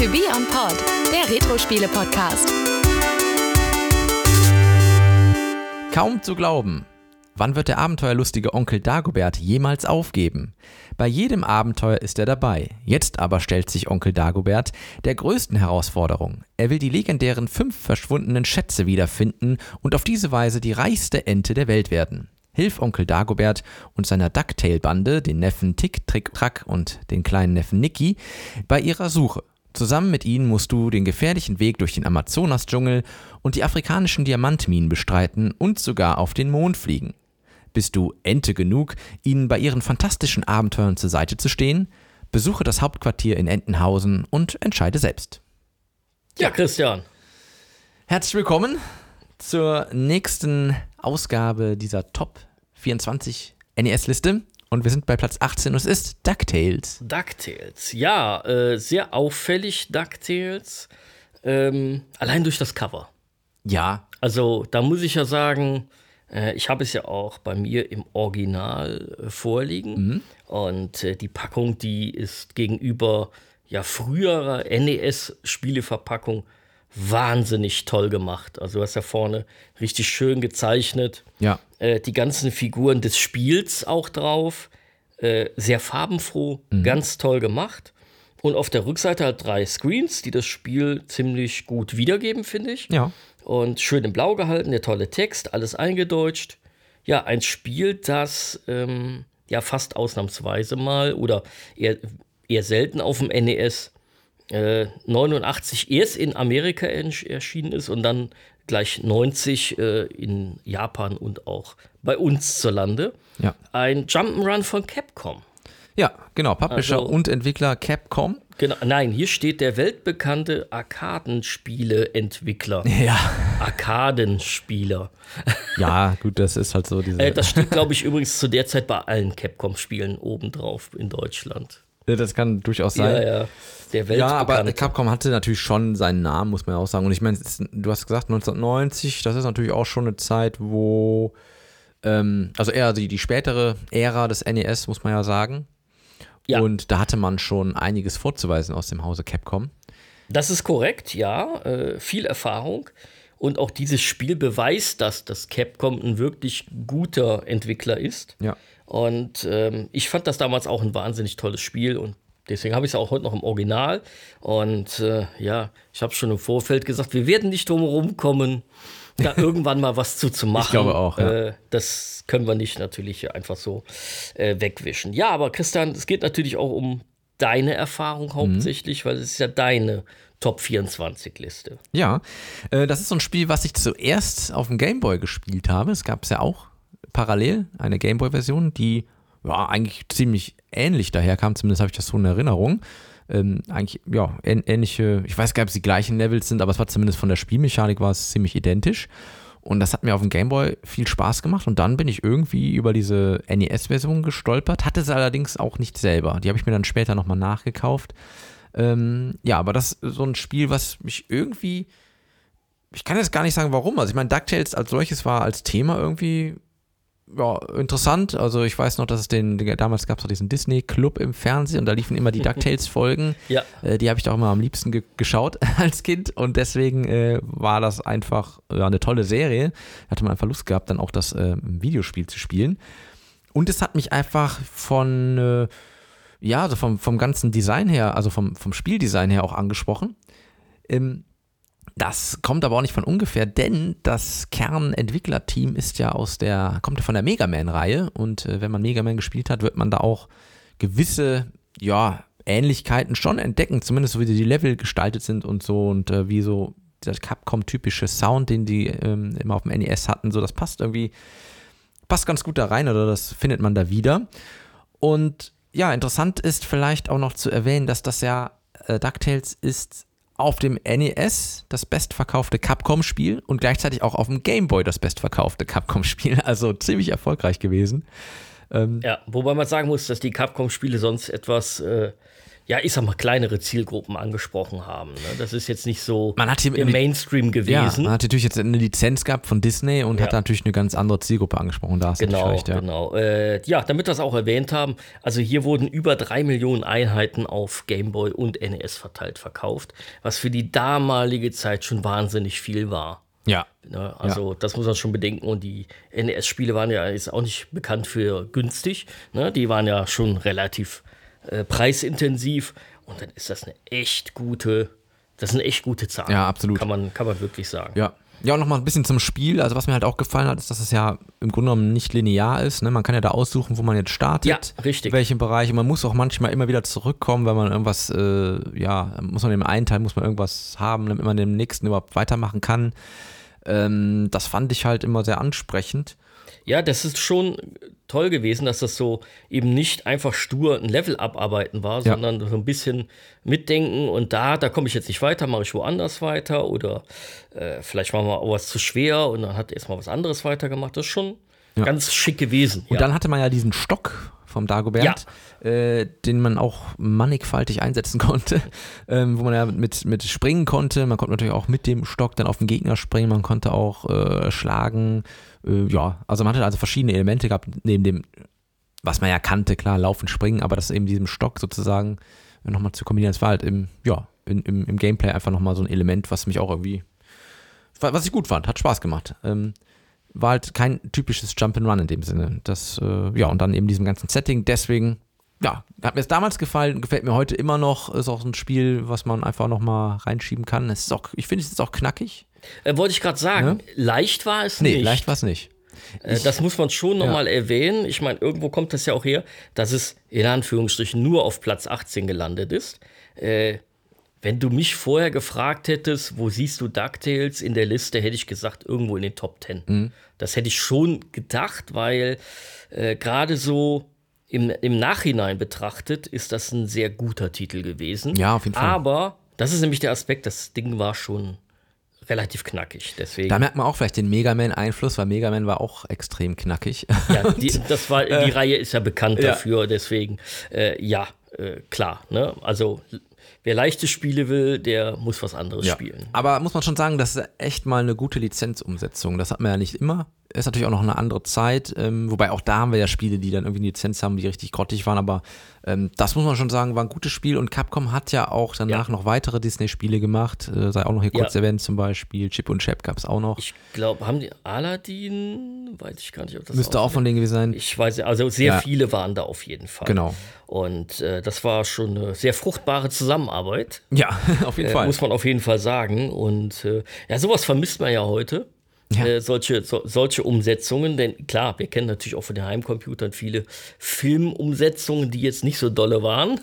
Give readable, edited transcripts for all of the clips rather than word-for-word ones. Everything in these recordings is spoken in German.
To Be On Pod, der Retro-Spiele-Podcast. Kaum zu glauben. Wann wird der abenteuerlustige Onkel Dagobert jemals aufgeben? Bei jedem Abenteuer ist er dabei. Jetzt aber stellt sich Onkel Dagobert der größten Herausforderung. Er will die legendären 5 verschwundenen Schätze wiederfinden und auf diese Weise die reichste Ente der Welt werden. Hilf Onkel Dagobert und seiner Ducktail-Bande, den Neffen Tick, Trick, Track und den kleinen Neffen Nicky, bei ihrer Suche. Zusammen mit ihnen musst du den gefährlichen Weg durch den Amazonas-Dschungel und die afrikanischen Diamantminen bestreiten und sogar auf den Mond fliegen. Bist du Ente genug, ihnen bei ihren fantastischen Abenteuern zur Seite zu stehen? Besuche das Hauptquartier in Entenhausen und entscheide selbst. Ja, Christian. Herzlich willkommen zur nächsten Ausgabe dieser Top 24 NES-Liste. Und wir sind bei Platz 18 und es ist DuckTales. DuckTales, ja, sehr auffällig DuckTales. Allein durch das Cover. Ja. Also da muss ich ja sagen, ich habe es ja auch bei mir im Original vorliegen. Mhm. Und die Packung, die ist gegenüber ja früherer NES-Spieleverpackung wahnsinnig toll gemacht. Also du hast ja vorne richtig schön gezeichnet. Ja. Die ganzen Figuren des Spiels auch drauf. Sehr farbenfroh, ganz toll gemacht. Und auf der Rückseite halt 3 Screens, die das Spiel ziemlich gut wiedergeben, finde ich. Ja. Und schön in Blau gehalten, der tolle Text, alles eingedeutscht. Ja, ein Spiel, das ja fast ausnahmsweise mal oder eher selten auf dem NES 89 erst in Amerika erschienen ist und dann gleich 90 in Japan und auch bei uns zur Lande. Ja. Ein Jump'n'Run von Capcom. Ja, genau. Publisher Also- und Entwickler Capcom. Genau, nein, hier steht der weltbekannte Arkadenspiele-Entwickler. Ja. Arkadenspieler. Ja, gut, das ist halt so diese. Das steht, glaube ich, übrigens zu der Zeit bei allen Capcom-Spielen obendrauf in Deutschland. Das kann durchaus sein. Ja. Der weltbekannte. Ja, aber Capcom hatte natürlich schon seinen Namen, muss man ja auch sagen. Und ich meine, du hast gesagt 1990, das ist natürlich auch schon eine Zeit, wo, also eher die spätere Ära des NES, muss man ja sagen. Ja. Und da hatte man schon einiges vorzuweisen aus dem Hause Capcom. Das ist korrekt, ja. Viel Erfahrung. Und auch dieses Spiel beweist, dass Capcom ein wirklich guter Entwickler ist. Ja. Und ich fand das damals auch ein wahnsinnig tolles Spiel. Und deswegen habe ich es auch heute noch im Original. Und ja, ich habe schon im Vorfeld gesagt, wir werden nicht drum herum kommen, da irgendwann mal was zu machen. Ich glaube auch, ja. Das können wir nicht natürlich einfach so wegwischen. Ja, aber Christian, es geht natürlich auch um deine Erfahrung hauptsächlich, weil es ist ja deine Top 24-Liste. Ja, das ist so ein Spiel, was ich zuerst auf dem Gameboy gespielt habe. Es gab es ja auch parallel eine Gameboy-Version, die ja eigentlich ziemlich ähnlich daherkam, zumindest habe ich das so in Erinnerung. Eigentlich, ja, ähnliche, ich weiß gar nicht, ob es die gleichen Levels sind, aber es war zumindest von der Spielmechanik war es ziemlich identisch. Und das hat mir auf dem Gameboy viel Spaß gemacht und dann bin ich irgendwie über diese NES-Version gestolpert, hatte sie allerdings auch nicht selber. Die habe ich mir dann später nochmal nachgekauft. Ja, aber das ist so ein Spiel, was mich irgendwie, ich kann jetzt gar nicht sagen, warum. Also ich meine, DuckTales als solches war als Thema irgendwie ja, interessant. Also ich weiß noch, dass es damals gab es auch diesen Disney-Club im Fernsehen und da liefen immer die DuckTales-Folgen. Ja. Die habe ich da auch immer am liebsten geschaut als Kind und deswegen war das einfach eine tolle Serie. Da hatte man einfach Lust gehabt, dann auch das Videospiel zu spielen. Und es hat mich einfach von also vom ganzen Design her, also vom Spieldesign her auch angesprochen. Das kommt aber auch nicht von ungefähr, denn das Kernentwicklerteam kommt ja von der Mega Man-Reihe und wenn man Mega Man gespielt hat, wird man da auch gewisse, ja, Ähnlichkeiten schon entdecken, zumindest so wie die Level gestaltet sind und so und wie so der Capcom-typische Sound, den die immer auf dem NES hatten, so das passt ganz gut da rein oder das findet man da wieder. Und ja, interessant ist vielleicht auch noch zu erwähnen, dass das ja DuckTales ist auf dem NES das bestverkaufte Capcom-Spiel und gleichzeitig auch auf dem Gameboy das bestverkaufte Capcom-Spiel. Also ziemlich erfolgreich gewesen. Ja, wobei man sagen muss, dass die Capcom-Spiele sonst etwas ja, ich sag mal, kleinere Zielgruppen angesprochen haben. Ne? Das ist jetzt nicht so Man hat hier im Mainstream gewesen. Ja, man hat natürlich jetzt eine Lizenz gehabt von Disney und hat natürlich eine ganz andere Zielgruppe angesprochen. Da hast du recht, ja. Genau. Ja, damit wir es auch erwähnt haben, also hier wurden über 3 Millionen Einheiten auf Game Boy und NES verkauft, was für die damalige Zeit schon wahnsinnig viel war. Ja. Ne? Also das muss man schon bedenken. Und die NES-Spiele waren ja jetzt auch nicht bekannt für günstig. Ne? Die waren ja schon relativ preisintensiv. Und dann ist das eine echt gute Zahl. Ja, absolut. Kann man wirklich sagen. Ja. Ja, und nochmal ein bisschen zum Spiel. Also was mir halt auch gefallen hat, ist, dass es ja im Grunde genommen nicht linear ist. Ne? Man kann ja da aussuchen, wo man jetzt startet. Ja, richtig. In welchem Bereich. Und man muss auch manchmal immer wieder zurückkommen, wenn man irgendwas, muss man im einen Teil muss man irgendwas haben, damit man dem nächsten überhaupt weitermachen kann. Das fand ich halt immer sehr ansprechend. Ja, das ist schon toll gewesen, dass das so eben nicht einfach stur ein Level abarbeiten war, sondern so ein bisschen mitdenken und da komme ich jetzt nicht weiter, mache ich woanders weiter oder vielleicht war mal auch was zu schwer und dann hat erstmal was anderes weitergemacht. Das ist schon ganz schick gewesen. Und dann hatte man ja diesen Stock vom Dagobert, den man auch mannigfaltig einsetzen konnte, wo man ja mit springen konnte. Man konnte natürlich auch mit dem Stock dann auf den Gegner springen, man konnte auch schlagen. Also man hatte also verschiedene Elemente gehabt, neben dem, was man ja kannte, klar, laufen, springen, aber das eben diesem Stock sozusagen nochmal zu kombinieren, das war halt im Gameplay einfach nochmal so ein Element, was mich auch irgendwie, was ich gut fand, hat Spaß gemacht. War halt kein typisches Jump'n'Run in dem Sinne. Das, und dann eben diesem ganzen Setting, deswegen, hat mir es damals gefallen, gefällt mir heute immer noch, ist auch so ein Spiel, was man einfach nochmal reinschieben kann. Ich finde, es ist auch knackig. Wollte ich gerade sagen, leicht war es nicht. Nee, leicht war es nicht. Das muss man schon nochmal erwähnen. Ich meine, irgendwo kommt das ja auch her, dass es in Anführungsstrichen nur auf Platz 18 gelandet ist. Wenn du mich vorher gefragt hättest, wo siehst du DuckTales in der Liste, hätte ich gesagt, irgendwo in den Top 10. Mhm. Das hätte ich schon gedacht, weil gerade so im Nachhinein betrachtet ist das ein sehr guter Titel gewesen. Ja, auf jeden Fall. Aber das ist nämlich der Aspekt, das Ding war schon relativ knackig. Deswegen. Da merkt man auch vielleicht den Mega Man-Einfluss, weil Mega Man war auch extrem knackig. Ja, die Reihe ist ja bekannt dafür, deswegen, klar. Ne? Also, wer leichte Spiele will, der muss was anderes spielen. Aber muss man schon sagen, das ist echt mal eine gute Lizenzumsetzung. Das hat man ja nicht immer. Ist natürlich auch noch eine andere Zeit, wobei auch da haben wir ja Spiele, die dann irgendwie eine Lizenz haben, die richtig grottig waren, aber das muss man schon sagen, war ein gutes Spiel und Capcom hat ja auch danach noch weitere Disney-Spiele gemacht, sei auch noch hier kurz erwähnt zum Beispiel, Chip und Chap gab es auch noch. Ich glaube, haben die Aladdin, weiß ich gar nicht, ob das müsste auch von denen gewesen sein. Ich weiß, also sehr viele waren da auf jeden Fall. Genau. Und das war schon eine sehr fruchtbare Zusammenarbeit. Ja, auf jeden Fall. Muss man auf jeden Fall sagen und sowas vermisst man ja heute. Solche Umsetzungen, denn klar, wir kennen natürlich auch von den Heimcomputern viele Filmumsetzungen, die jetzt nicht so dolle waren.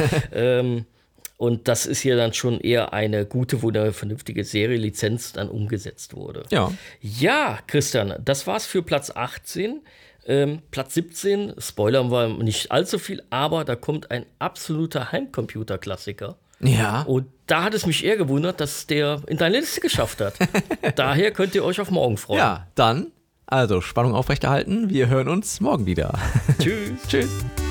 Und das ist hier dann schon eher eine gute, wo eine vernünftige Serienlizenz dann umgesetzt wurde. Ja, Christian, das war's für Platz 18. Platz 17, spoilern wir nicht allzu viel, aber da kommt ein absoluter Heimcomputer-Klassiker. Ja. Und da hat es mich eher gewundert, dass der in deine Liste geschafft hat. Daher könnt ihr euch auf morgen freuen. Ja, dann, also Spannung aufrechterhalten. Wir hören uns morgen wieder. Tschüss. Tschüss.